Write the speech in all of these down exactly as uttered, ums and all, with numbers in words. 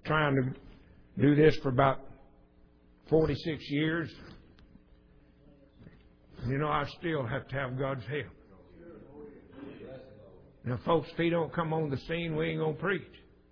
trying to do this for about forty-six years. You know, I still have to have God's help. Now, folks, if He don't come on the scene, we ain't going to preach.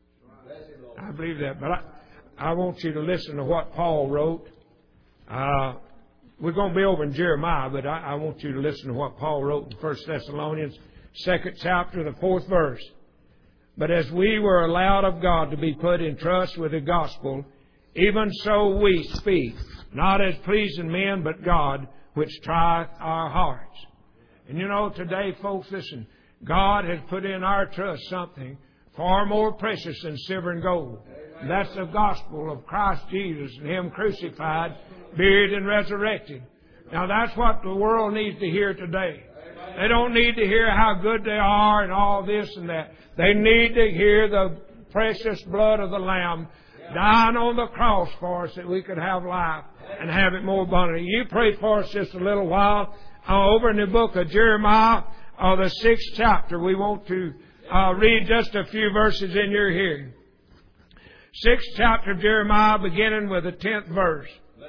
I believe that. But I, I want you to listen to what Paul wrote. Uh, we're going to be over in Jeremiah, but I, I want you to listen to what Paul wrote in First Thessalonians, second chapter, the fourth verse. But as we were allowed of God to be put in trust with the gospel, even so we speak, not as pleasing men, but God, which trieth our hearts. And you know, today, folks, listen, God has put in our trust something far more precious than silver and gold. And that's the gospel of Christ Jesus and Him crucified, buried, and resurrected. Now, that's what the world needs to hear today. They don't need to hear how good they are and all this and that. They need to hear the precious blood of the Lamb dying on the cross for us that we could have life and have it more abundantly. You pray for us just a little while. Uh, over in the book of Jeremiah, uh, the sixth chapter, we want to uh, read just a few verses in your hearing. Sixth chapter of Jeremiah, beginning with the tenth verse.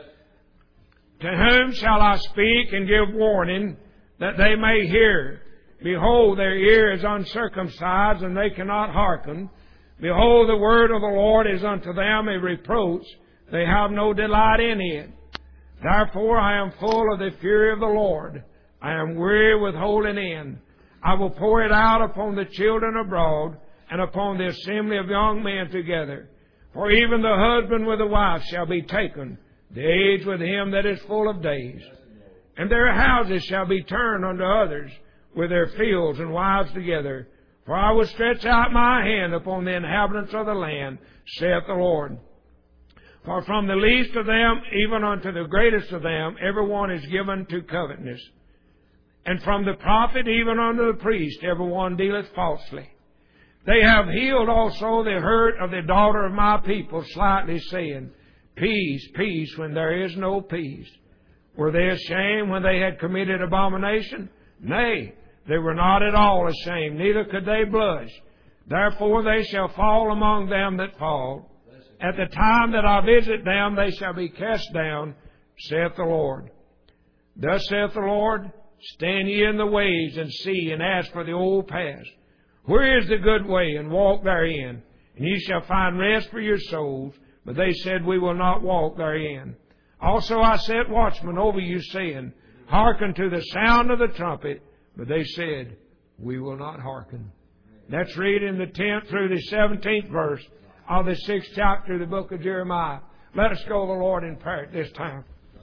To whom shall I speak and give warning, that they may hear? Behold, their ear is uncircumcised, and they cannot hearken. Behold, the word of the Lord is unto them a reproach. They have no delight in it. Therefore I am full of the fury of the Lord. I am weary with holding in. I will pour it out upon the children abroad, and upon the assembly of young men together. For even the husband with the wife shall be taken, the age with him that is full of days. And their houses shall be turned unto others, with their fields and wives together. For I will stretch out my hand upon the inhabitants of the land, saith the Lord. For from the least of them, even unto the greatest of them, every one is given to covetousness. And from the prophet, even unto the priest, every one dealeth falsely. They have healed also the hurt of the daughter of my people, slightly saying, Peace, peace, when there is no peace. Were they ashamed when they had committed abomination? Nay, they were not at all ashamed, neither could they blush. Therefore they shall fall among them that fall. At the time that I visit them, they shall be cast down, saith the Lord. Thus saith the Lord, stand ye in the ways, and see, and ask for the old paths. Where is the good way, and walk therein? And ye shall find rest for your souls. But they said, we will not walk therein. Also I set watchmen over you, saying, hearken to the sound of the trumpet. But they said, we will not hearken. Let's read in the tenth through the seventeenth verse of the sixth chapter of the book of Jeremiah. Let us go to the Lord in prayer at this time.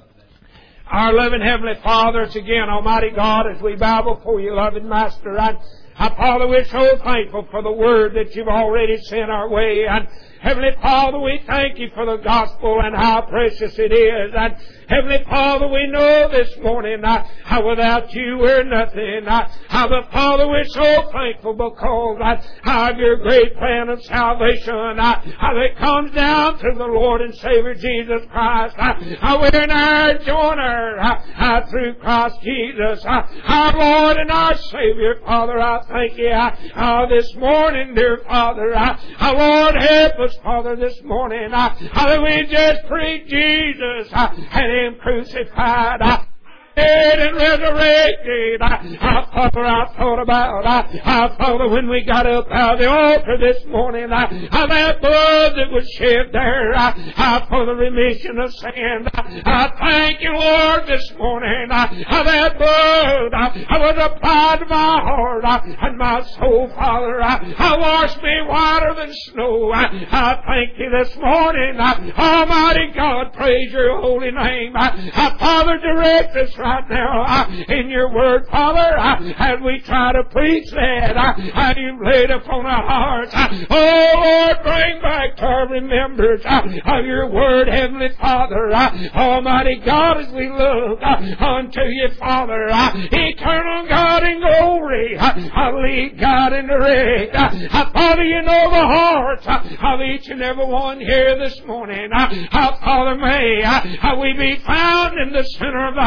Our loving Heavenly Father, it's again, Almighty God, as we bow before you, loving Master, and our Father, we're so thankful for the Word that you've already sent our way. And Heavenly Father, we thank you for the gospel and how precious it is. And Heavenly Father, we know this morning uh, how without you we're nothing. Uh, how, but Father, we're so thankful because uh, of your great plan of salvation. Uh, how it comes down through the Lord and Savior Jesus Christ. Uh, how we're an heir joiner uh, uh, through Christ Jesus. Uh, our Lord and our Savior, Father, I thank you uh, uh, this morning, dear Father. Uh, our Lord, help us, Father, this morning. Uh, how we just preach Jesus uh, and Him crucified. Uh, dead and resurrected. I, Father, I thought about, I, Father, when we got up out of the altar this morning, I, I, that blood that was shed there, I, I, for the remission of sin. I, I thank you, Lord, this morning. I, I, that blood, I, I was applied to my heart I, and my soul, Father. I, I washed me whiter than snow. I, I thank you this morning. I, Almighty God, praise your holy name. I, I, Father, direct us right now uh, in your word, Father, uh, as we try to preach that uh, uh, you've laid upon our hearts. Uh, oh, Lord, bring back to our remembrance uh, of your word, Heavenly Father. Uh, Almighty God, as we look uh, unto you, Father, uh, eternal God in glory, uh, uh, lead God in direct. Uh, uh, Father, you know the hearts uh, of each and every one here this morning. Uh, uh, Father, may uh, uh, we be found in the center of thy will.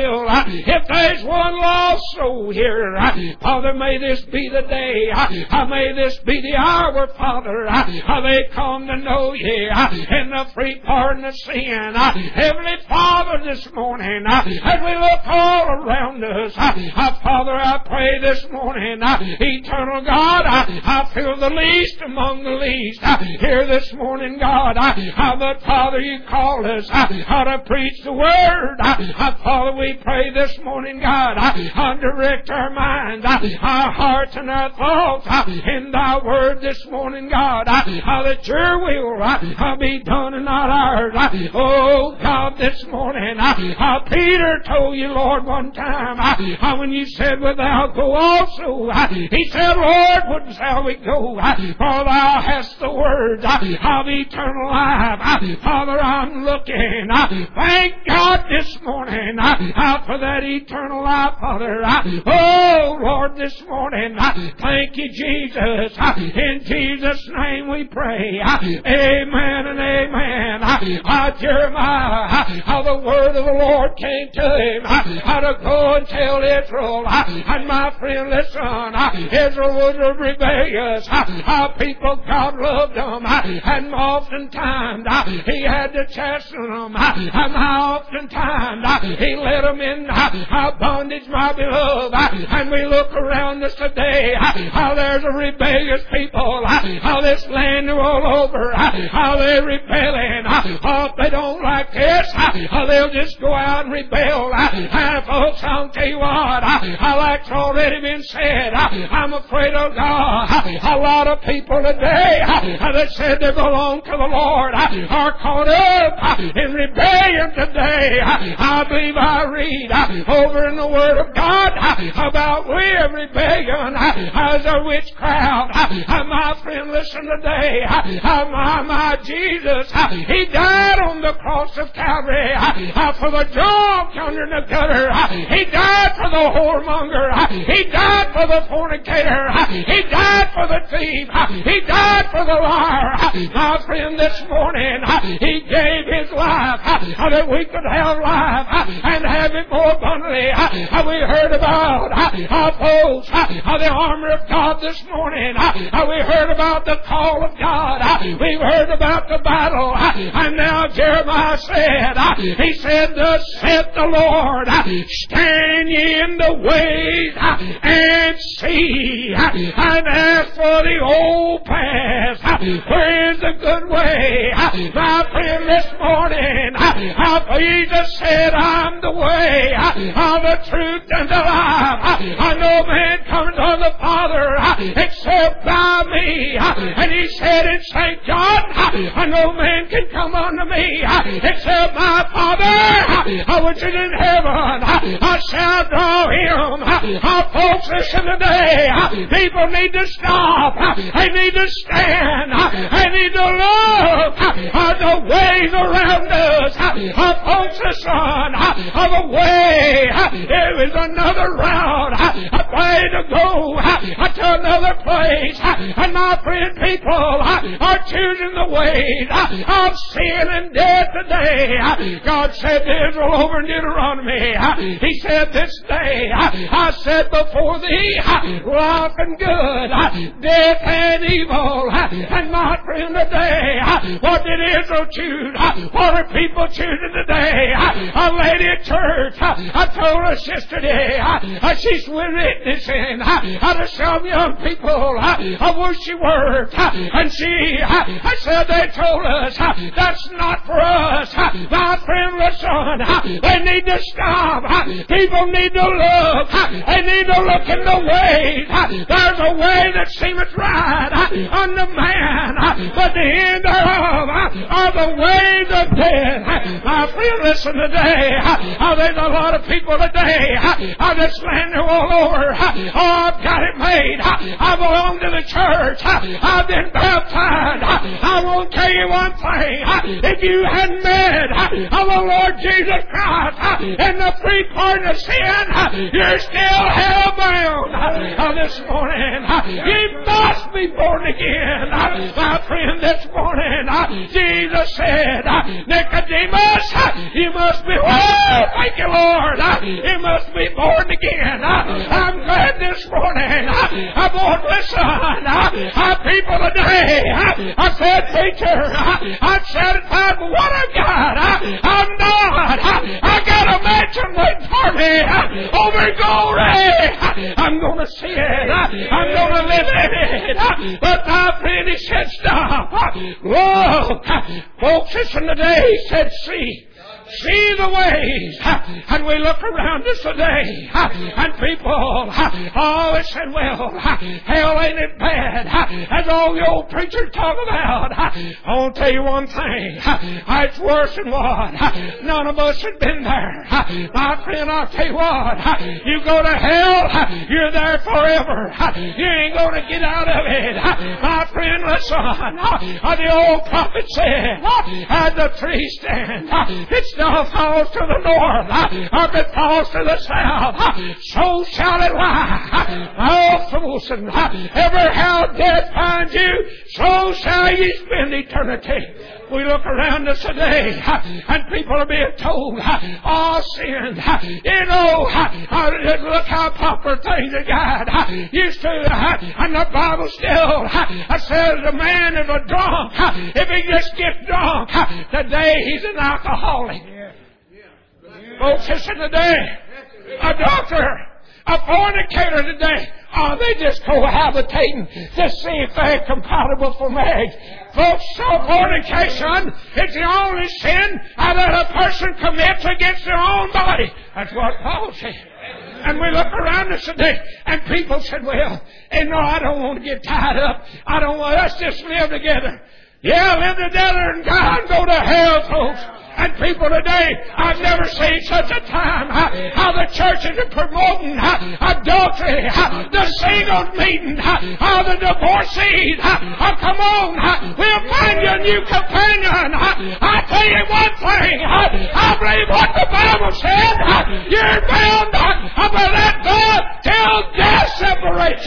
will. If there's one lost soul here, Father, may this be the day. May this be the hour, Father. They come to know you in the free pardon of sin. Heavenly Father, this morning, as we look all around us, Father, I pray this morning, eternal God, I feel the least among the least here this morning, God. But Father, you called us how to preach the Word. Father, we pray this morning, God, direct our minds, our hearts, and our thoughts in Thy Word this morning, God, that Your will be done and not ours. Oh, God, this morning, Peter told you, Lord, one time, when you said, "Wilt thou go also?" He said, "Lord, whither shall we go? For Thou hast the words of eternal life." Father, I'm looking. Thank God this morning for that eternal life, Father. Oh, Lord, this morning, thank you, Jesus. In Jesus' name we pray. Amen and amen. Uh, Jeremiah, how the word of the Lord came to him, how to go and tell Israel. And my friend, listen, Israel was rebellious. How people, God loved them. And oftentimes He had to chasten them. And how oftentimes He led them in bondage, my beloved. And we look around us today, how there's a rebellious people, how this land all over, how they're rebelling. Oh, if they don't like this, they'll just go out and rebel. And folks, I'll tell you what, like it's already been said, I'm afraid of God. A lot of people today that said they belong to the Lord are caught up in rebellion today. I believe I read over in the Word of God about we of rebellion as a witchcraft. My friend, listen today. My, my Jesus, He died on the cross of Calvary for the drunk yonder in the gutter. He died for the whoremonger. He died for the fornicator. He died for the thief. He died for the liar. My friend, this morning, He gave His life that we could have life and have it more abundantly. We heard about our folks, the armor of God this morning. We heard about the call of God. We've heard about the battle. And now Jeremiah said, he said, "Thus saith the Lord, stand ye in the ways and see, and ask for the old path. Where is the good way?" My friend, this morning, Jesus said, "I'm the way, I'm the truth, and the life. No man comes unto the Father except by me." And He said in Saint John, "No man can come unto me except my Father which is in heaven. I shall draw him." Our folks, listen today. People need to stop. They need to stand. They need to look at the ways around us. Our folks, listen. Of a way, there is another route. A way to go to another place. And my friend, people are choosing the ways of sin and death today. God said to Israel over in Deuteronomy, He said, "This day I set before thee life and good, death and evil." And my friend, today, what did Israel choose? What are people choosing today? A lady at church, I told us yesterday, she's witnessing to some young people of where she worked. And she, I said, they told us, that's not for us. My friend, listen, they need to stop. People need to look. They need to look in the ways. There's a way that seemeth right unto man, but the end thereof are the ways of death. My friend, listen today. There's a lot of people today on this land all over. Oh, I've got it made. I belong to the church. I've been baptized. I won't tell you one thing. If you hadn't met of the Lord Jesus Christ and the free pardon of sin, you're still hell-bound this morning. You must be born again. My friend, this morning, Jesus said, Nicodemus, you must be, oh, thank you, Lord, you must be born again. I'm glad this morning, I won't listen. People today, I said, preacher, I'm satisfied with what I've got. I'm not. I got a mansion waiting for me over in glory. I'm going to see it. I'm going to live in it. But my friend, he said, stop. Whoa. Folks, listen today. He said, see. See the ways. And we look around us today, and people, oh, they said, well, hell ain't it bad, as all the old preachers talk about. I want to tell you one thing. It's worse than what. None of us have been there. My friend, I'll tell you what. You go to hell, you're there forever. You ain't going to get out of it. My friend, listen. The old prophet said, as the tree stands, it's now falls to the north, or if it falls to the south, so shall it lie. Oh, fools, and ever how death finds you, so shall ye spend eternity. We look around us today, and people are being told, all sin, you know, look how popular things are got. Used to, and the Bible still says a man is a drunk. If he just gets drunk, today he's an alcoholic. Folks, listen today. A doctor, a fornicator today, oh, they just cohabitating to see if they're compatible for marriage. Folks, so fornication is the only sin that a person commits against their own body. That's what Paul said. And we look around us today, and people said, well, hey, no, I don't want to get tied up. I don't want, let's just live together. Yeah, live together and die and go to hell, folks. And people today, I've never seen such a time how, how the churches are promoting how, adultery, how, the singles meeting, how, how the divorcees. How, come on, how, we'll find you a new companion. How, I tell you one thing, how, I believe what the Bible said. How, you're bound how, by that God till death separates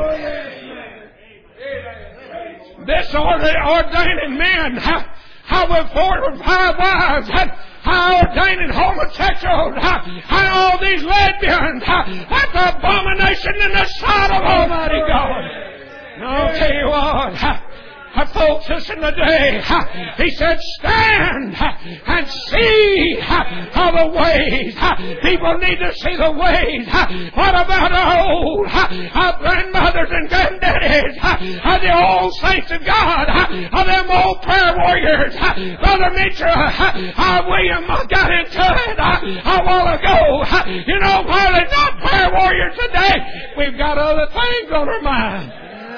you. This ordaining men, how, how we're four or five wives, how, how ordaining homosexuals, how, how all these lesbians, how, that's abomination in the sight of Almighty God. And I'll tell you what, how, how folks, listen today, how, he said, stand and see how the ways. How, people need to see the ways. How, what about our old how, grandmothers and granddaddies? How, how the old saints of God? How, how them old prayer warriors? How, Brother Mitchell, how, how William got into it how, a while ago. How, you know, while they're not prayer warriors today, we've got other things on our mind.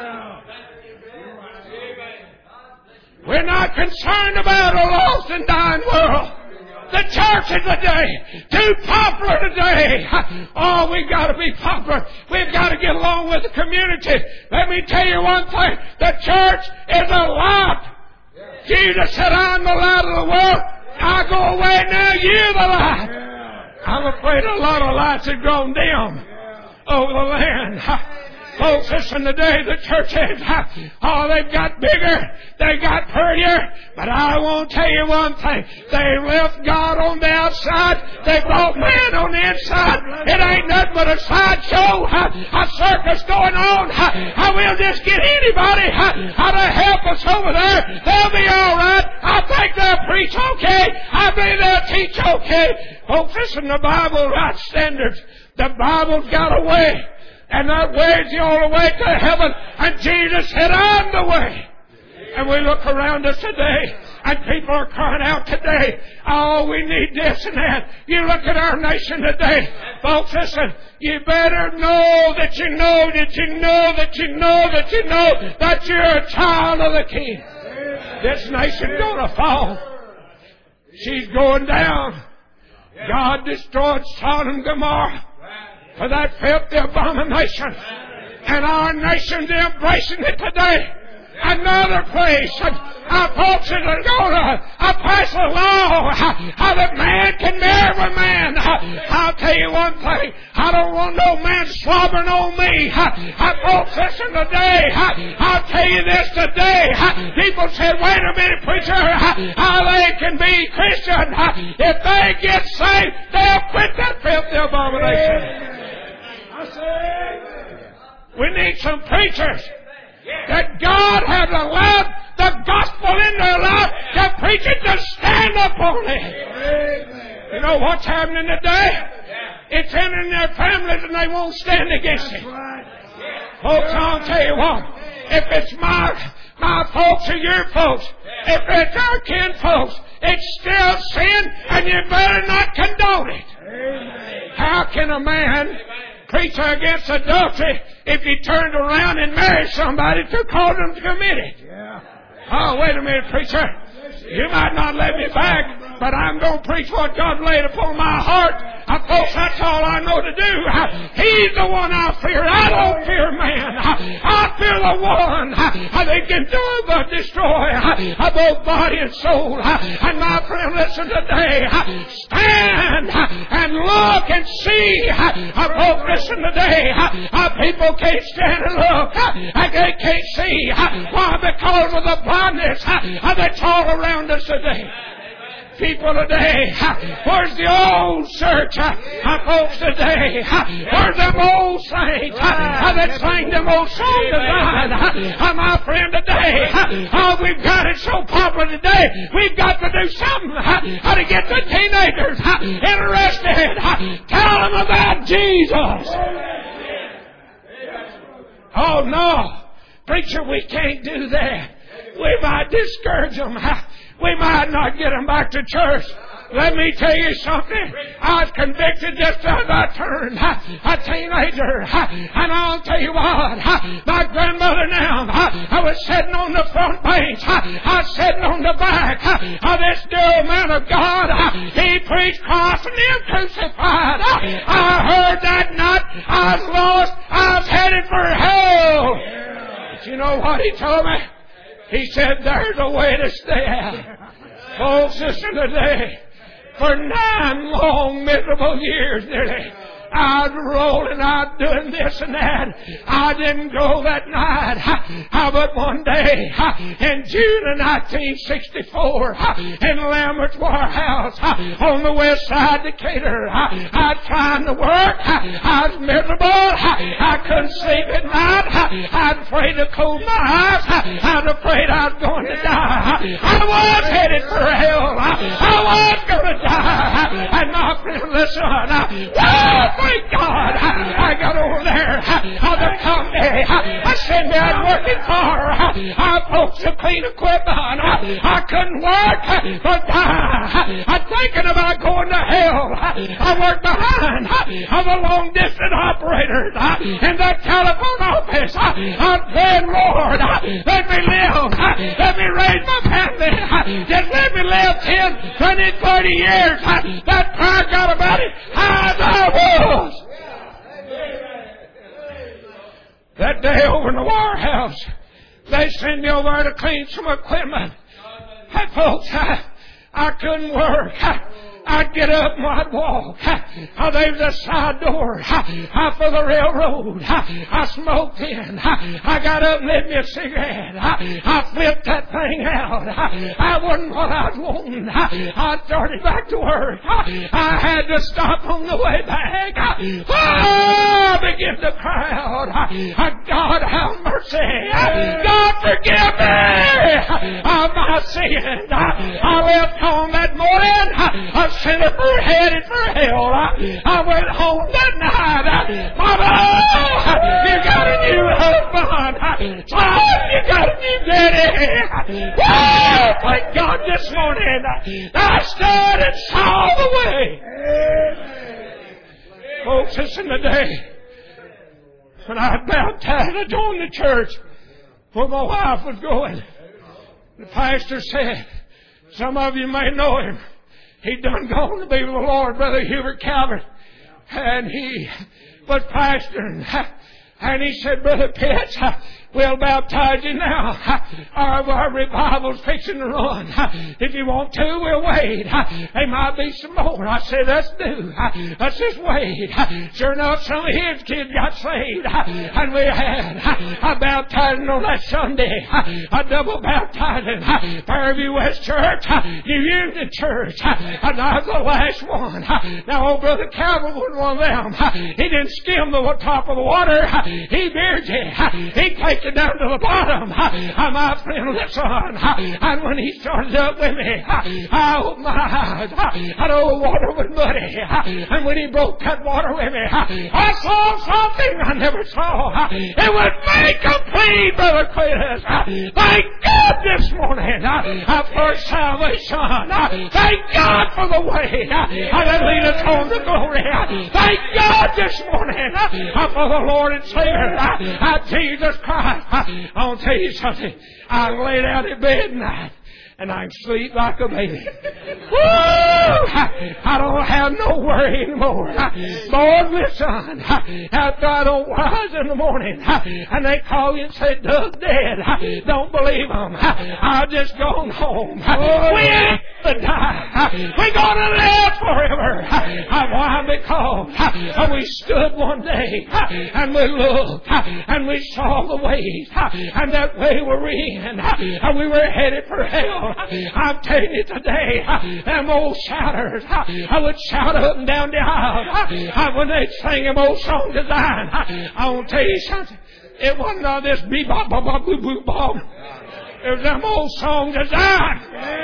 We're not concerned about a lost and dying world. The church is today too popular today. Oh, we've got to be popular. We've got to get along with the community. Let me tell you one thing. The church is a light. Jesus said, I'm the light of the world. I go away now, you're the light. I'm afraid a lot of lights have grown dim over the land. Folks, listen, today the churches, oh, they've got bigger, they got prettier, but I won't tell you one thing. They left God on the outside, they brought man on the inside. It ain't nothing but a sideshow, a circus going on. I will just get anybody how to help us over there. They'll be all right. I think they'll preach okay. I believe they'll teach okay. Folks, listen, the Bible writes standards. The Bible's got a way. And that way is the only way to heaven. And Jesus said, I'm the way. And we look around us today, and people are crying out today, oh, we need this and that. You look at our nation today. Folks, listen, you better know that you know that you know that you know that you know that you're a child of the King. This nation's going to fall. She's going down. God destroyed Sodom and Gomorrah for that filthy abomination. And our nation's embracing it today. another place. Our folks are going to pass a law how that man can marry a man. I'll tell you one thing. I don't want no man slobbering on me. Our folks, listen today. I'll tell you this today. People said, wait a minute, preacher. How they can be Christian. If they get saved, they'll quit that filthy abomination. We need some preachers that God has allowed the gospel in their life to preach it, to stand up on it. You know what's happening today? It's entering their families and they won't stand against it. Folks, I'll tell you what. If it's my, my folks or your folks, if it's our kin folks, it's still sin and you better not condone it. How can a man preach against adultery if he turned around and married somebody to cause them to commit it? Yeah. Oh, wait a minute, preacher. You might not let me back, but I'm going to preach what God laid upon my heart. Uh, folks, that's all I know to do. Uh, he's the one I fear. I don't fear man. Uh, I fear the one uh, that can do but destroy uh, both body and soul. Uh, and my friend, listen today. Uh, stand uh, and look and see. Uh, folks, listen today. Uh, uh, people can't stand and look. Uh, they can't see. Uh, why? Because of the blindness uh, that's all around us today. People today, where's the old church? Folks today, where's them old saints that sang them old songs of God? My friend, today, oh, we've got it so popular today, we've got to do something to get the teenagers interested. Tell them about Jesus. Oh, no. Preacher, we can't do that. We might discourage them. We might not get them back to church. Let me tell you something. I was convicted just as I turned a teenager. And I'll tell you what. My grandmother now, I was sitting on the front bench. I was sitting on the back. This dear man of God, he preached Christ and Him crucified. I heard that night. I was lost. I was headed for hell. But you know what he told me? He said, there's a way to stay out. Folks, listen today. For nine long, miserable years nearly, I was rolling, I was doing this and that. I didn't go that night. How about one day, in June of nineteen sixty-four, in Lambert's Warehouse, on the west side of Decatur, I was trying to work. I was miserable. I couldn't sleep at night. I was afraid to close my eyes. I was afraid I was going to die. I was headed for hell. I was going to die. And my friend, listen, oh, thank God, I got over there. The company I said me I was working for. I folks to clean equipment. I couldn't work, but I'm thinking about going to hell. I worked behind the long distance operators in the telephone office. I'm praying, Lord, let me live. Let me raise my family. Just let me live ten, twenty, thirty years. That prayer got about it as I was. That day over in the warehouse, they sent me over to clean some equipment. Hey, folks, I, I couldn't work. I, I'd get up and I'd walk. Oh, there was a side door I, for the railroad. I, I smoked in. I, I got up and lit me a cigarette. I, I flipped that thing out. I, I wasn't what I was wanting. I, I started back to work. I, I had to stop on the way back. I, oh, I began to cry out. I, God, have mercy. God, forgive me of my sins. I, I left home that morning. I, sinner for headed for hell. I, I went home that night. I, Mama, you got a new husband. Son, you got a new daddy. Whoa, thank God this morning I stood and saw the way. Folks, listen today. When I was baptized, I joined the church where my wife was going. The pastor said, some of you may know him. He done gone to be with the Lord, Brother Hubert Calvert. And he was pastoring. And he said, Brother Pitts, We'll baptize you now. Our, our revival's fixing to run. If you want to, we'll wait. There might be some more. I said, let's do. Let's just wait. Sure enough, some of his kids got saved. And we had a baptizing on that Sunday. A double baptizing. Fairview West Church. New Union Church. And I was the last one. Now, old Brother Calvin was one of them. He didn't skim the top of the water. He beard you. He takes it down to the bottom. My friend, listen. And when he started up with me, I opened my eyes. I know the water was muddy. And when he broke that water with me, I saw something I never saw. It was made complete, Brother Cletus. Thank God this morning for salvation. Thank God for the way that lead us on to glory. Thank God this morning for the Lord and Savior, Jesus Christ. I'll tell you something. I can lay down in bed at night and I can sleep like a baby. Woo! I don't have no worry anymore. Lord, listen. After I don't rise in the morning and they call you and say, Doug dead, don't believe them. I've just gone home. We ain't to die. We're going to live forever. Why? Because we stood one day and we looked and we saw the ways and that way we're in and we were headed for hell. I'm telling you today, them old shouters, I would shout up and down the aisle when they sang them old songs of Zion. I want to tell you something. It wasn't all this bebop, bop, bop, boo, boo, bop. It was them old songs of Zion.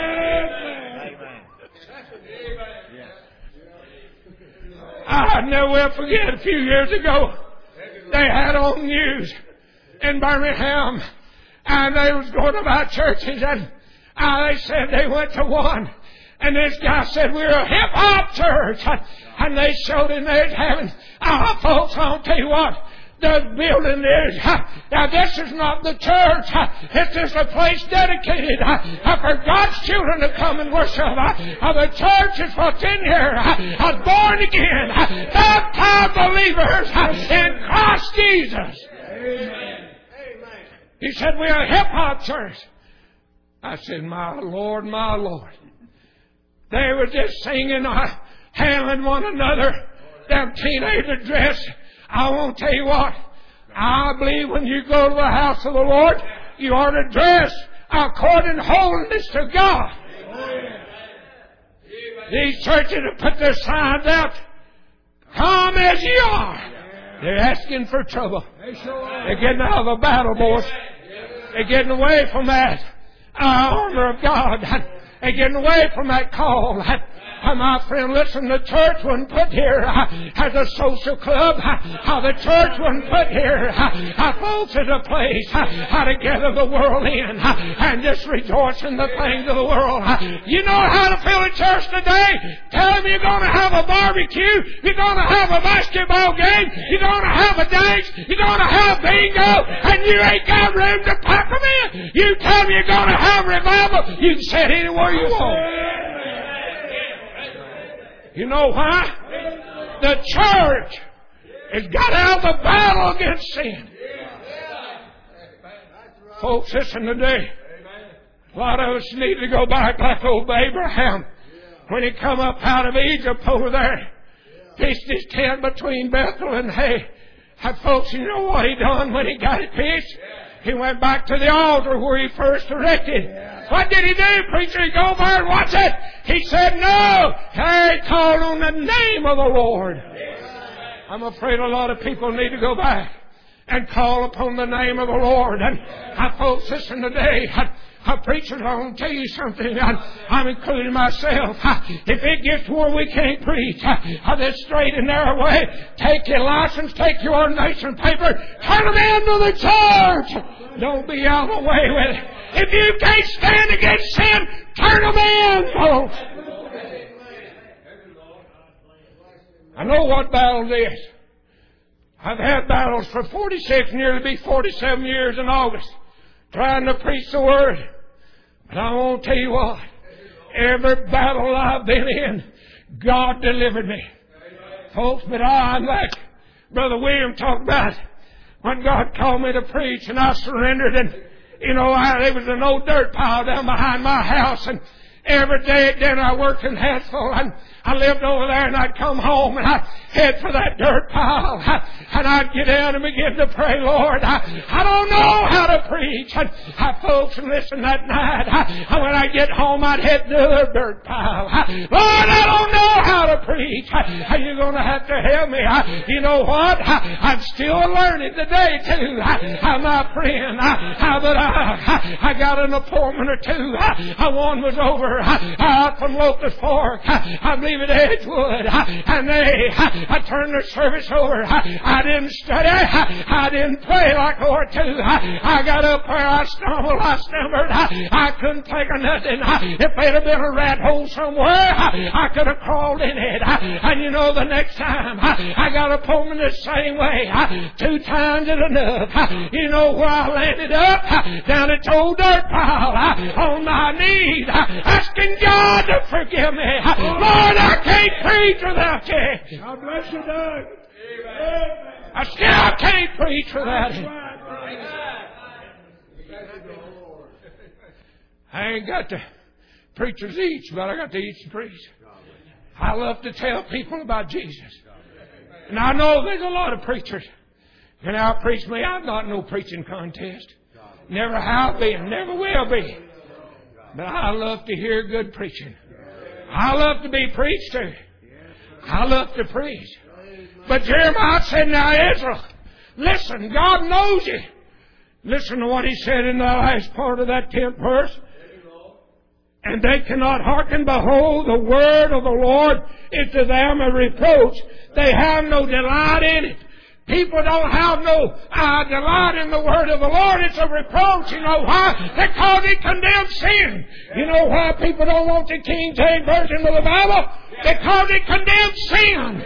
I never will forget a few years ago, they had on news in Birmingham, and they was going about churches, and Uh, they said they went to one, and this guy said, we're a hip-hop church. And they showed him they was having, ah, uh, folks, I'll tell you what, the building is, now this is not the church. It's just a place dedicated for God's children to come and worship. The church is what's in here. Born again, baptized believers in Christ Jesus. Amen. He said, we're a hip-hop church. I said, my Lord, my Lord. They were just singing, uh, handling one another, them teenager dress. I won't tell you what. I believe when you go to the house of the Lord, you ought to dress according to holiness to God. These churches have put their signs out. Come as you are. They're asking for trouble. They're getting out of the battle, boys. They're getting away from that Uh, honor of God and getting away from that call. Uh, my friend, listen, the church wasn't put here uh, as a social club. Uh, the church wasn't put here, uh, folks, as a place uh, how to gather the world in uh, and just rejoice in the things of the world. Uh, you know how to fill a church today? Tell them you're going to have a barbecue, you're going to have a basketball game, you're going to have a dance, you're going to have bingo, and you ain't got room to pack them in. You tell them you're going to have revival, you can sit anywhere you want. You know why? The church has got out of the battle against sin. Folks, listen today. A lot of us need to go back like old Abraham when he come up out of Egypt over there. Pitched his tent between Bethel and Hay. And folks, you know what he done when he got it pitched? He went back to the altar where he first erected. What did he do, preacher? He go over and watch it. He said, no. He called on the name of the Lord. I'm afraid a lot of people need to go back and call upon the name of the Lord. And I folks, listen today. I, I preachers, I want to tell you something. I, I'm including myself. I, if it gets to where we can't preach I, this straight and narrow way, take your license, take your ordination paper, turn them into the church. Don't be out of the way with it. If you can't stand against sin, turn them in, folks. I know what battle it is. I've had battles for forty-six, nearly be forty-seven years in August, trying to preach the Word. But I won't tell you what. Every battle I've been in, God delivered me. Folks, but I'm like Brother William talked about. when God called me to preach and I surrendered, and, you know, I, there was an old dirt pile down behind my house, and every day at dinner I worked in Hansville, and I lived over there, and I'd come home and I'd head for that dirt pile, and I'd get down and begin to pray, Lord, I, I don't know how to preach. And I, folks, listen, that night, I, when I get home, I'd head to the dirt pile. I, Lord, I don't know how to preach. I, you're going to have to help me. I, you know what? I, I'm still learning today, too. I, I, my friend, I, I, but I, I got an appointment or two. I, one was over I, out from Locust Fork. I, I believe at Edgewood. I, and they, I, I turned the service over. I, I didn't study. I, I didn't pray like I ought to. I, I got up there. I stumbled. I stumbled. I, I couldn't think of nothing. I, if there'd have been a rat hole somewhere, I, I could have crawled in it. I, and you know, the next time I, I got a pullman the same way. I, two times is enough. I, you know where I landed up? I, down at the old dirt pile. I, on my knees. I, asking God to forgive me. I, Lord, I can't preach without you. God bless you, Doug. I still can't preach without Him. I ain't got the preachers each, but I got to each to preach. I love to tell people about Jesus. And I know there's a lot of preachers. Can out preach me? I'm not no preaching contest. Never have been, never will be. But I love to hear good preaching. I love to be preached to. I love to preach. But Jeremiah said, now Israel, listen, God knows you. Listen to what He said in the last part of that tenth verse. And they cannot hearken. Behold, the word of the Lord is to them a reproach. They have no delight in it. People don't have no uh, delight in the word of the Lord. It's a reproach. You know why? Because it condemns sin. You know why people don't want the King James Version of the Bible? Because it condemns sin.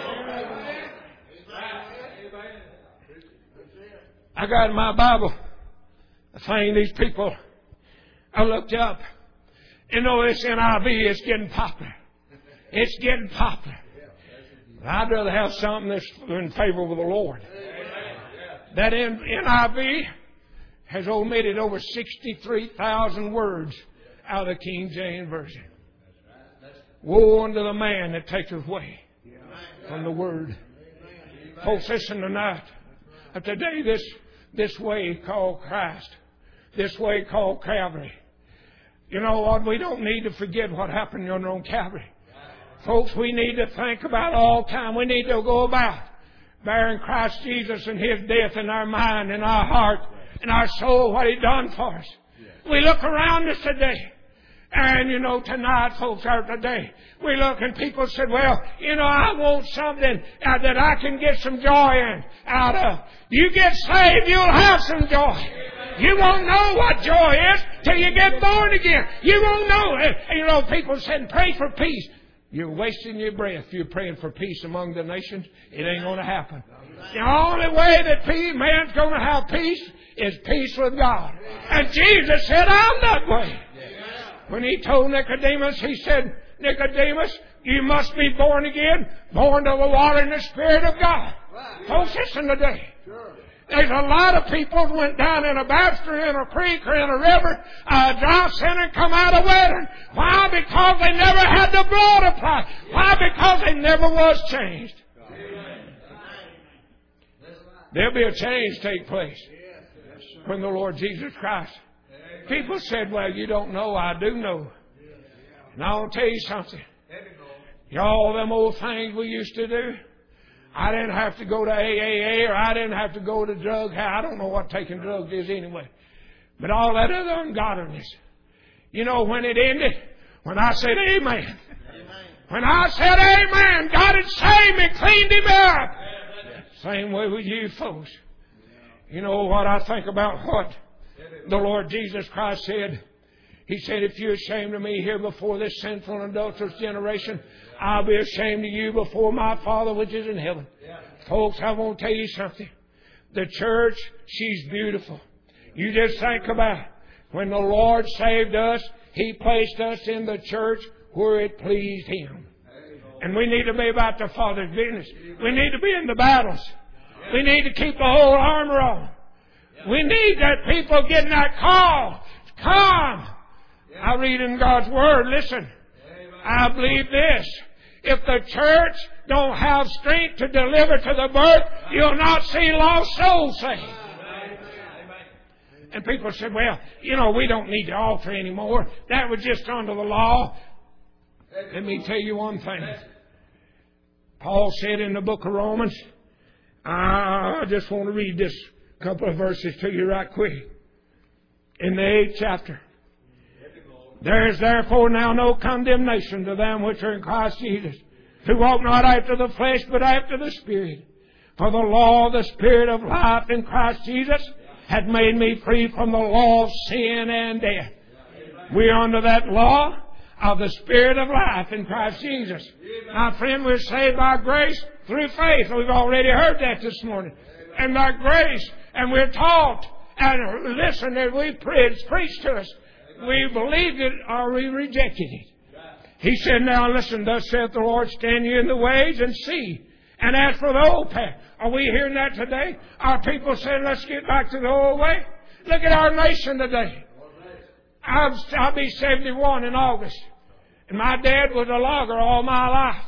I got in my Bible a thing these people, I looked up. You know, this N I V is getting popular. It's getting popular. But I'd rather have something that's in favor with the Lord. That N I V has omitted over sixty-three thousand words out of the King James Version. Woe unto the man that taketh away from the Word. Folks, listen tonight. Today, this, this way called Christ, this way called Calvary. You know what? We don't need to forget what happened on Calvary. Folks, we need to think about all time. We need to go about bearing Christ Jesus and His death in our mind, in our heart, in our soul, what He done for us. We look around us today. And, you know, tonight, folks, or today, we look and people said, well, you know, I want something uh, that I can get some joy in, out of. You get saved, you'll have some joy. You won't know what joy is till you get born again. You won't know. You know, people said, pray for peace. You're wasting your breath. You're praying for peace among the nations. It ain't going to happen. The only way that man's going to have peace is peace with God. And Jesus said, I'm that way. When He told Nicodemus, He said, Nicodemus, you must be born again, born of the water and the Spirit of God. Folks, listen today. There's a lot of people that went down in a baptistry, in a creek, or in a river, uh, dry sinner, and come out of wedding. Why? Because they never had the blood applied. Why? Because they never was changed. There'll be a change take place when the Lord Jesus Christ. People said, well, you don't know. I do know. And I'll tell you something. All them old things we used to do, I didn't have to go to A A A or I didn't have to go to drug. I don't know what taking drugs is anyway. But all that other ungodliness. You know, when it ended, when I said amen. Amen. When I said amen, God had saved me, cleaned him up. Same way with you folks. You know what I think about what the Lord Jesus Christ said? He said, if you're ashamed of me here before this sinful and adulterous generation, I'll be ashamed of you before my Father which is in heaven. Yeah. Folks, I want to tell you something. The church, she's beautiful. You just think about it. When the Lord saved us, He placed us in the church where it pleased Him. And we need to be about the Father's business. We need to be in the battles. We need to keep the whole armor on. We need that people getting that call. Come. I read in God's Word, listen, I believe this. If the church don't have strength to deliver to the birth, you'll not see lost souls saved. And people said, well, you know, we don't need the altar anymore. That was just under the law. Let me tell you one thing. Paul said in the book of Romans, I just want to read this couple of verses to you right quick. In the eighth chapter. There is therefore now no condemnation to them which are in Christ Jesus, who walk not after the flesh, but after the Spirit. For the law of the Spirit of life in Christ Jesus had made me free from the law of sin and death. We are under that law of the Spirit of life in Christ Jesus. My friend, we're saved by grace through faith. We've already heard that this morning. And by grace, and we're taught and listened and we preached, preached to us. We believed it or we rejected it. He said, now listen, thus saith the Lord, stand you in the ways and see. And as for the old path, are we hearing that today? Our people saying, let's get back to the old way. Look at our nation today. I'll, I'll be seventy-one in August. And my dad was a logger all my life.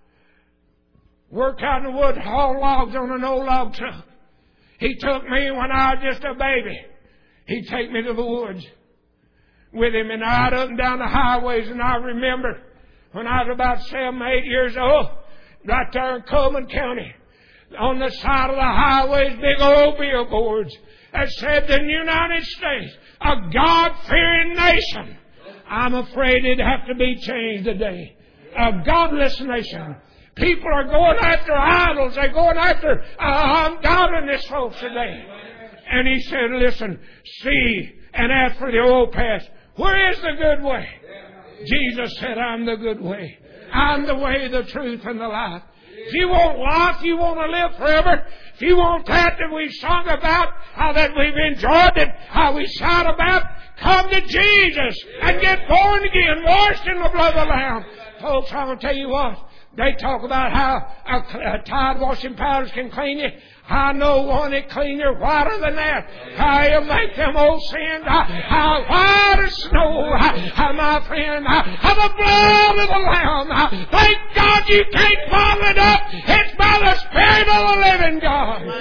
Worked out in the wood, hauled logs on an old log truck. He took me when I was just a baby. He'd take me to the woods with him and I'd up and down the highways. And I remember when I was about seven, eight years old, right there in Coleman County, on the side of the highways, big old billboards that said the United States, a God-fearing nation. I'm afraid it'd have to be changed today. A godless nation. People are going after idols. They're going after uh, ungodliness, folks, today. And he said, listen, see, and after the old path, where is the good way? Jesus said, I'm the good way. I'm the way, the truth, and the life. If you want life, you want to live forever, if you want that that we've sung about, how that we've enjoyed it, how we shout about, come to Jesus and get born again, washed in the blood of the Lamb. Folks, I'm going to tell you what. They talk about how a, a Tide washing powders can clean you. I know one that clean you whiter than that. How you make them old sins. How, how white as snow. How, how my friend. How, how the blood of the Lamb. How, thank God you can't bottle it up. It's by the Spirit of the living God.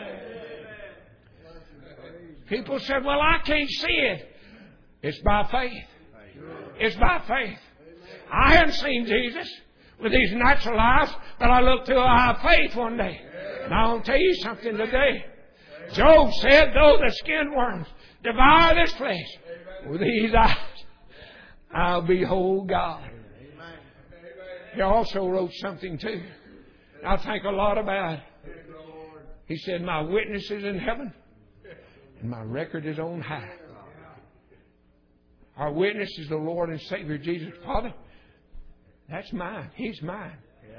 People said, well, I can't see it. It's by faith. It's by faith. I haven't seen Jesus with these natural eyes, but I looked through a eye of faith one day. And I want to tell you something today. Job said, though the skin worms devour this flesh, with these eyes I'll behold God. He also wrote something too. I think a lot about it. He said, my witness is in heaven and my record is on high. Our witness is the Lord and Savior Jesus. Father, that's mine. He's mine.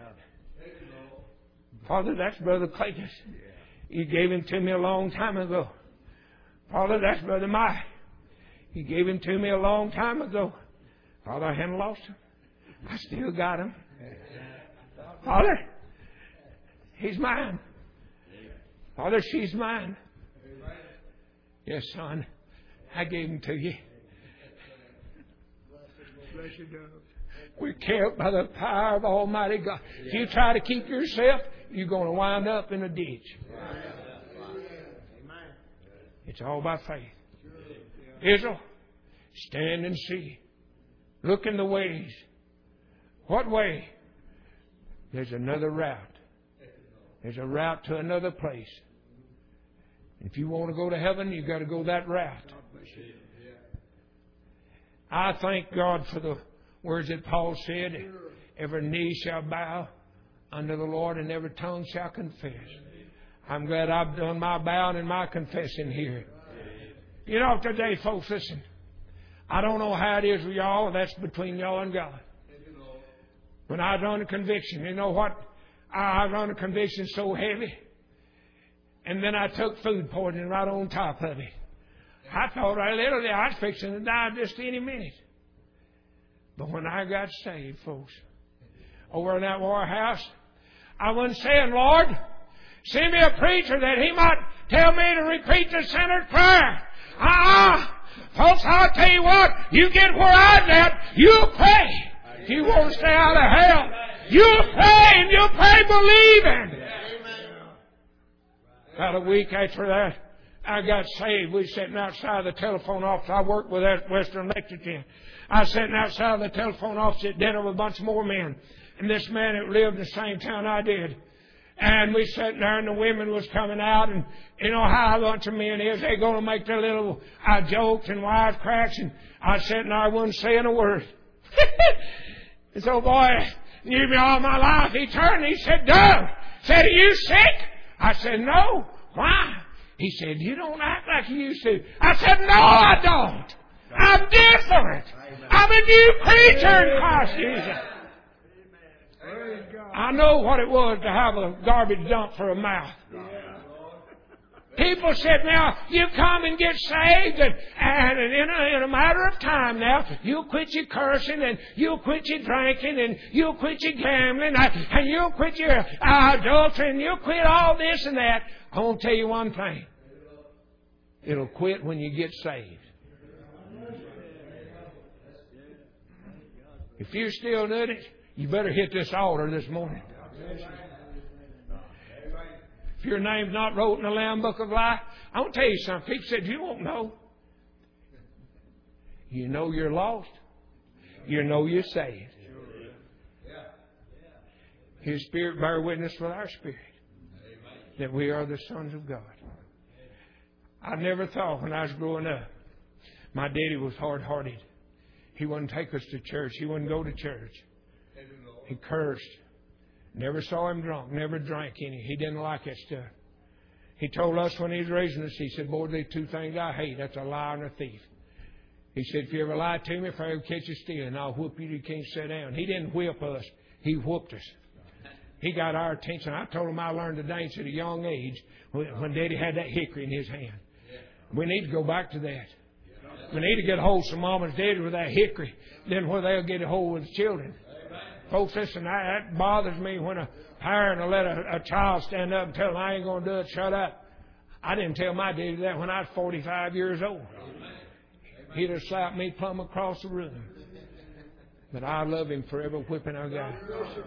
Father, that's Brother Clayton. You gave him to me a long time ago. Father, that's Brother Mike. You gave him to me a long time ago. Father, I hadn't lost him. I still got him. Father, he's mine. Father, she's mine. Yes, son, I gave him to you. We're kept by the power of Almighty God. If you try to keep yourself, you're going to wind up in a ditch. It's all by faith. Israel, stand and see. Look in the ways. What way? There's another route. There's a route to another place. If you want to go to heaven, you've got to go that route. I thank God for the words that Paul said. Every knee shall bow unto the Lord and every tongue shall confess. I'm glad I've done my bowing and my confessing here. You know, today, folks, listen. I don't know how it is with y'all. That's between y'all and God. When I was under conviction, you know what? I was under conviction so heavy. And then I took food poisoning right on top of it. I thought I literally I was fixing to die just any minute. But when I got saved, folks, over in that warehouse, I wasn't saying, Lord, Send me a preacher that he might tell me to repeat the sinner's prayer. Ah, uh-uh. Folks, I'll tell you what, you get where I'm at, you'll pray. If you want to stay out of hell, you'll pray, and you'll pray believing. About a week after that, I got saved. We was sitting outside the telephone office. I worked with that Western Lexington. I was sitting outside the telephone office at dinner with a bunch more men. And this man that lived in the same town I did. And we sat there and the women was coming out. And you know how a bunch of men is. They're going to make their little uh, jokes and wisecracks. And I was sitting there, I wasn't saying a word. And so, boy, knew me all my life. He turned and he said, Doug, said, are you sick? I said, no. Why? He said, you don't act like you used to. I said, no, I don't. I'm different. I'm a new creature in Christ Jesus. I know what it was to have a garbage dump for a mouth. People said, now, you come and get saved, and, and in, a, in a matter of time now, you'll quit your cursing, and you'll quit your drinking, and you'll quit your gambling, and you'll quit your uh, adultery, and you'll quit all this and that. I want to tell you one thing. It'll quit when you get saved. If you're still doing it, you better hit this altar this morning. If your name's not wrote in the Lamb Book of Life, I want to tell you something. People said, you won't know. You know you're lost. You know you're saved. His Spirit bear witness with our spirit that we are the sons of God. I never thought when I was growing up, my daddy was hard-hearted. He wouldn't take us to church. He wouldn't go to church. He cursed. Never saw him drunk. Never drank any. He didn't like that stuff. He told us when he was raising us, he said, boy, there's two things I hate. That's a liar and a thief. He said, if you ever lie to me, if I ever catch you stealing, I'll whoop you till you can't sit down. He didn't whip us. He whooped us. He got our attention. I told him I learned to dance at a young age when Daddy had that hickory in his hand. We need to go back to that. We need to get a hold of some mom and daddy with that hickory. Then where they'll get a hold of the children. Folks, listen, that bothers me when a parent will let a, a child stand up and tell them, I ain't going to do it, shut up. I didn't tell my daddy that when I was forty-five years old. He'd have slapped me plumb across the room. But I love him for every whipping I got.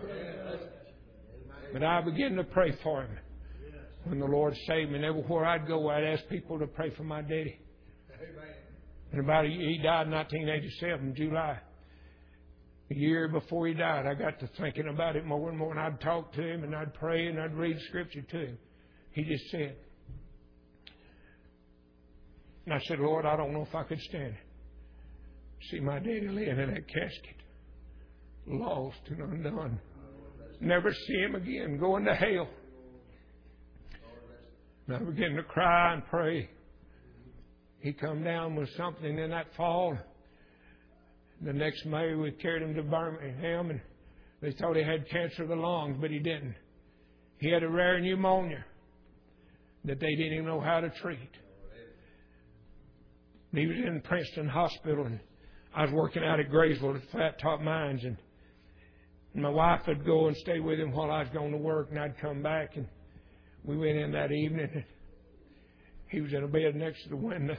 But I began to pray for him. When the Lord saved me, and everywhere I'd go, I'd ask people to pray for my daddy. And about a year, he died in nineteen eighty-seven, July. A year before he died, I got to thinking about it more and more, and I'd talk to him, and I'd pray, and I'd read Scripture to him. He just said, and I said, Lord, I don't know if I could stand it. See my daddy laying in that casket, lost and undone. Never see him again, going to hell. And I began to cry and pray. He come down with something in that fall. The next May, we carried him to Birmingham, and they thought he had cancer of the lungs, but he didn't. He had a rare pneumonia that they didn't even know how to treat. He was in Princeton Hospital, and I was working out at Graysville at Flat Top Mines, and my wife would go and stay with him while I was going to work, and I'd come back, and we went in that evening, and he was in a bed next to the window.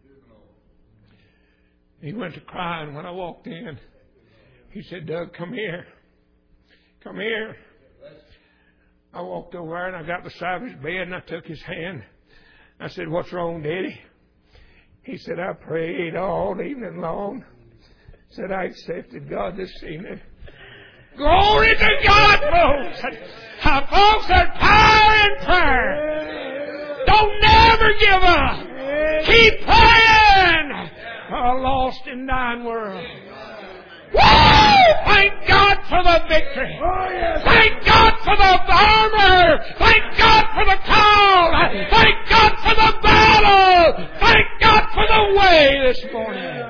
He went to crying when I walked in. He said, Doug, come here. Come here. I walked over there and I got beside his bed and I took his hand. I said, what's wrong, Daddy? He said, I prayed all evening long. Said, I accepted God this evening. Glory to God, folks. How folks are power in prayer. Don't never give up. Keep praying. A lost and dying world. Woo! Thank God for the victory. Thank God for the armor. Thank God for the call. Thank God for the battle. Thank God for the way this morning.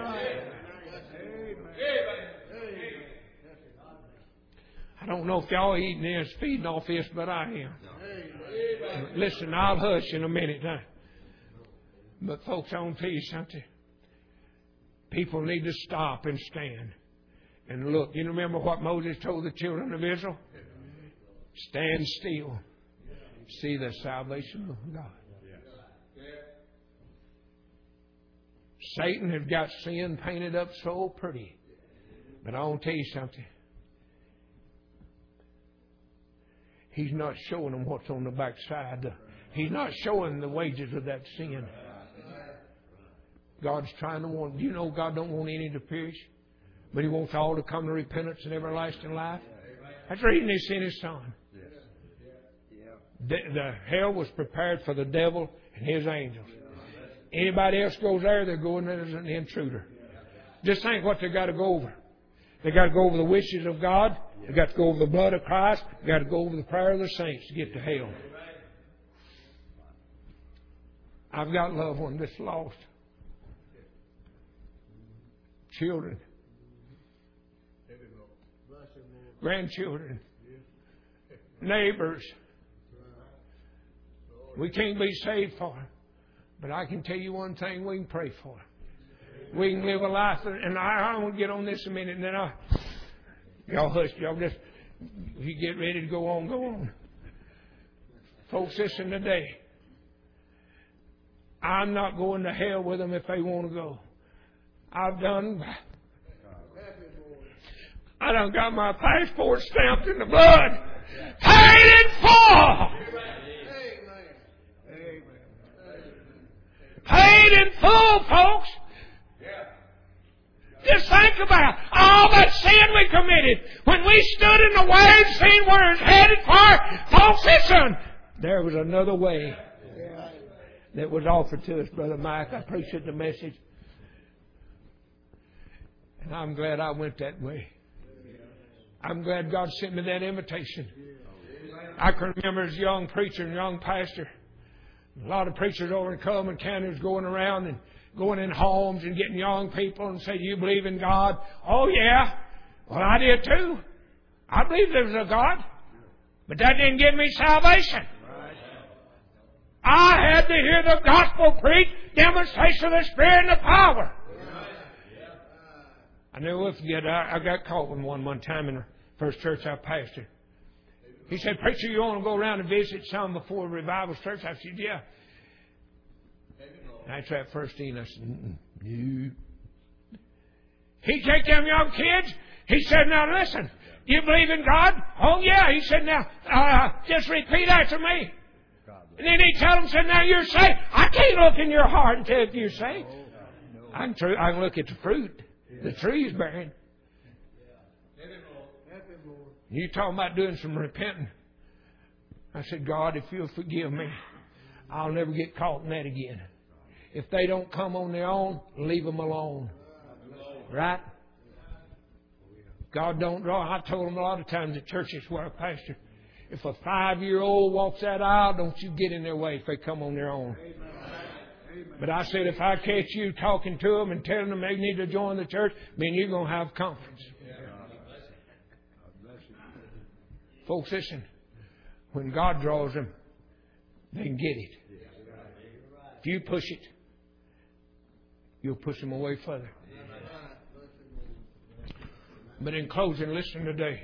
I don't know if y'all eating this, feeding off this, but I am. Listen, I'll hush in a minute now. But folks, I want to tell you something. People need to stop and stand and look. You remember what Moses told the children of Israel? Stand still. see the salvation of God. Satan has got sin painted up so pretty. But I want to tell you something. He's not showing them what's on the backside. He's not showing the wages of that sin. God's trying to want... Do you know God don't want any to perish? But He wants all to come to repentance and everlasting life. That's the reason He sent His Son. The, the hell was prepared for the devil and his angels. Anybody else goes there, they're going there as an intruder. Just think what they got to go over. They got to go over the wishes of God. They got to go over the blood of Christ. They got to go over the prayer of the saints to get to hell. I've got loved ones that's lost. Children. Grandchildren. Neighbors. We can't be saved for it. But I can tell you one thing we can pray for. We can live a life, and I, I want to get on this a minute, and then I, y'all hush, y'all just, if you get ready to go on, go on. Folks, listen today. I'm not going to hell with them if they want to go. I've done, I done got my passport stamped in the blood. Paid in full! Paid in full, folks. Just think about all that sin we committed. When we stood in the way and seen where it's headed for, folks, listen. There was another way that was offered to us, Brother Mike. I appreciate the message. And I'm glad I went that way. I'm glad God sent me that invitation. I can remember as a young preacher and young pastor, a lot of preachers over in Cullman County was going around and going in homes and getting young people and say, "Do you believe in God?" "Oh, yeah." "Well, I did too. I believe there was a God. But that didn't give me salvation. I had to hear the gospel preached, demonstration of the Spirit and the power." I never will forget, I, I got caught with one one time in the first church I pastored. He said, "Preacher, you want to go around and visit some before revival starts?" I said, "Yeah." And I tried first thing. I said, "No." He take them young kids. He said, "Now listen, you believe in God?" "Oh, yeah." He said, "Now, uh, just repeat after me." And then he tell them, said, "Now you're saved." I can't look in your heart and tell if you're saved. I can, tr- I can look at the fruit the tree's bearing. You talking about doing some repenting. I said, "God, if you'll forgive me, I'll never get caught in that again. If they don't come on their own, leave them alone." Right? God don't draw. I told them a lot of times at churches where I pastor, if a five-year-old walks that aisle, don't you get in their way if they come on their own. But I said, if I catch you talking to them and telling them they need to join the church, then you're going to have conference. Folks, listen. When God draws them, they can get it. If you push it, you'll push them away further. But in closing, listen today.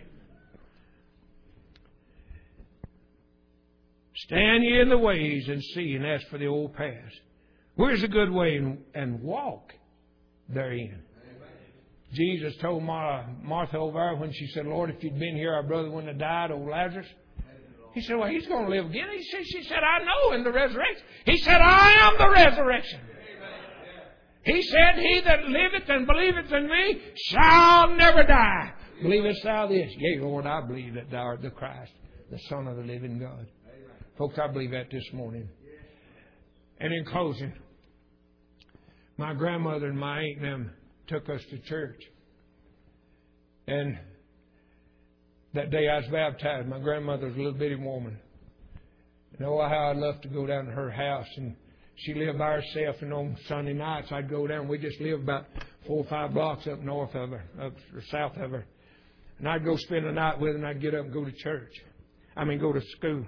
Stand ye in the ways and see and ask for the old paths. Where's the good way? And, and walk therein. Jesus told Mar- Martha over there when she said, "Lord, if you'd been here, our brother wouldn't have died, old Lazarus." He said, "Well, he's going to live again." He said, she said, "I know in the resurrection." He said, "I am the resurrection." He said, "He that liveth and believeth in me shall never die. Believest thou this?" "Yea, Lord, I believe that thou art the Christ, the Son of the living God." Folks, I believe that this morning. And in closing, my grandmother and my aunt and them took us to church. And that day I was baptized. My grandmother was a little bitty woman. And oh, how I'd love to go down to her house. And she lived by herself. And on Sunday nights I'd go down. We just lived about four or five blocks up north of her, up or south of her. And I'd go spend the night with her and I'd get up and go to church. I mean, go to school.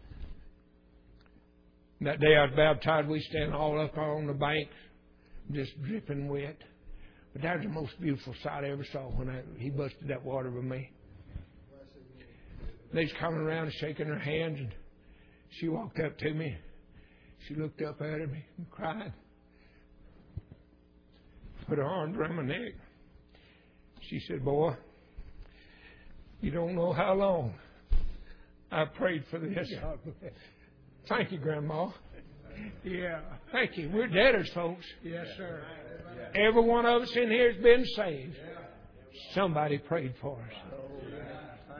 And that day I was baptized, we stand all up on the bank, just dripping wet. But that was the most beautiful sight I ever saw when I, he busted that water with me. They was coming around and shaking their hands. And She walked up to me. She looked up at me and cried. Put her arms around my neck. She said, boy, you don't know how long I prayed for this. Thank you, Grandma. Yeah. Thank you. We're debtors, folks. Yes, sir. Every one of us in here has been saved. Somebody prayed for us.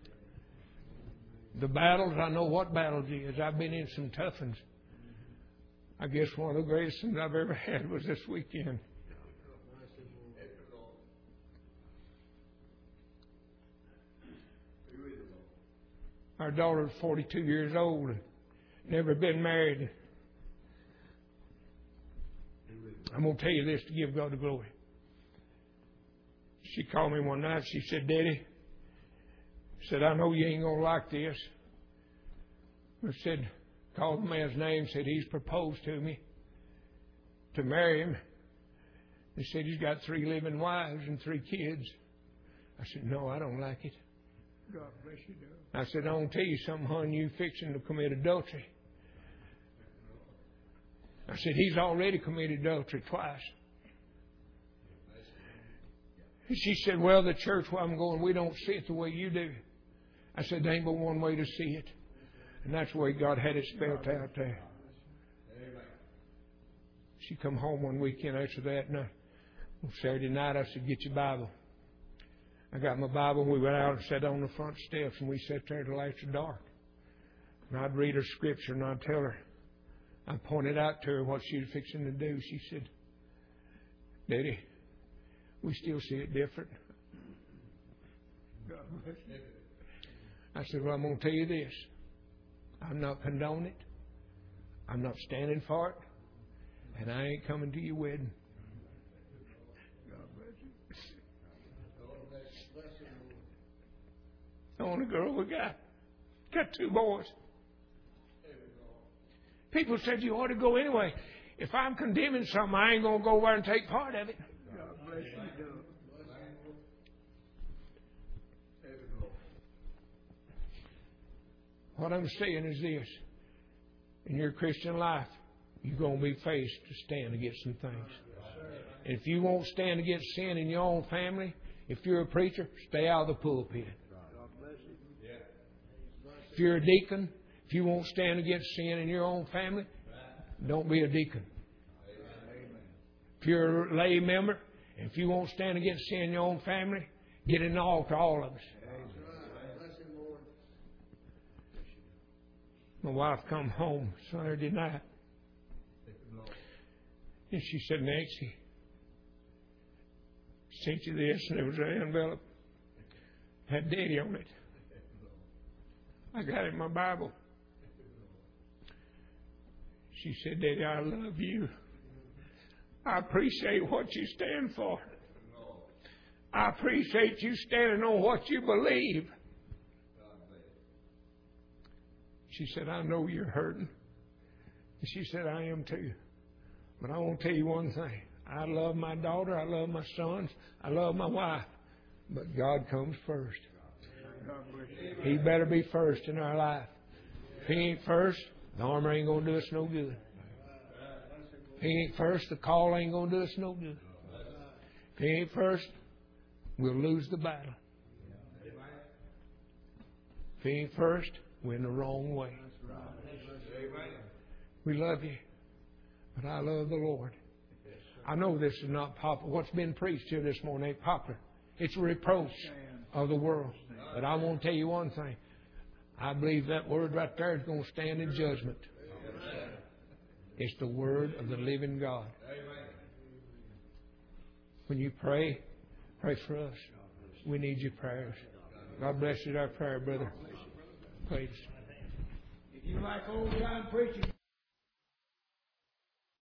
The battles, I know what battles it is. I've been in some tough ones. I guess one of the greatest things I've ever had was this weekend. Our daughter's forty-two years old and never been married. I'm going to tell you this to give God the glory. She called me one night. She said, Daddy, said, I know you ain't going to like this. I said, called the man's name, said he's proposed to me to marry him. He said he's got three living wives and three kids. I said, no, I don't like it. God bless you, Doug. I said, I want to tell you something, hon, you fixing to commit adultery. I said, he's already committed adultery twice. She said, well, the church where I'm going, we don't see it the way you do. I said, there ain't but one way to see it. And that's the way God had it spelled out there. She come home one weekend after that, and I, on Saturday night I said, get your Bible. I got my Bible, and we went out and sat on the front steps, and we sat there till after dark. And I'd read her scripture, and I'd tell her. I pointed out to her what she was fixing to do. She said, Daddy, we still see it different. I said, well, I'm going to tell you this. I'm not condoning it. I'm not standing for it. And I ain't coming to your wedding. The only girl we got. Got two boys. People said you ought to go anyway. If I'm condemning something, I ain't going to go over and take part of it. God bless you. What I'm saying is this. In your Christian life, you're going to be faced to stand against some things. And if you won't stand against sin in your own family, if you're a preacher, stay out of the pulpit. If you're a deacon, if you won't stand against sin in your own family, don't be a deacon. If you're a lay member, if you won't stand against sin in your own family, get in the altar, all of us. My wife come home Saturday night, and she said, Nancy, sent you this, and there was an envelope. Had Daddy on it. I got it in my Bible. She said, Daddy, I love you. I appreciate what you stand for. I appreciate you standing on what you believe. She said, I know you're hurting. And she said, I am too. But I want to tell you one thing. I love my daughter. I love my sons. I love my wife. But God comes first. He better be first in our life. If He ain't first, the armor ain't going to do us no good. If He ain't first, the call ain't going to do us no good. If He ain't first, we'll lose the battle. If He ain't first, we're in the wrong way. We love you, but I love the Lord. I know this is not popular. What's been preached here this morning ain't popular. It's a reproach of the world. But I want to tell you one thing. I believe that word right there is going to stand in judgment. It's the word of the living God. When you pray, pray for us. We need your prayers. God bless you, our prayer, brother. Please. If you like old time preaching.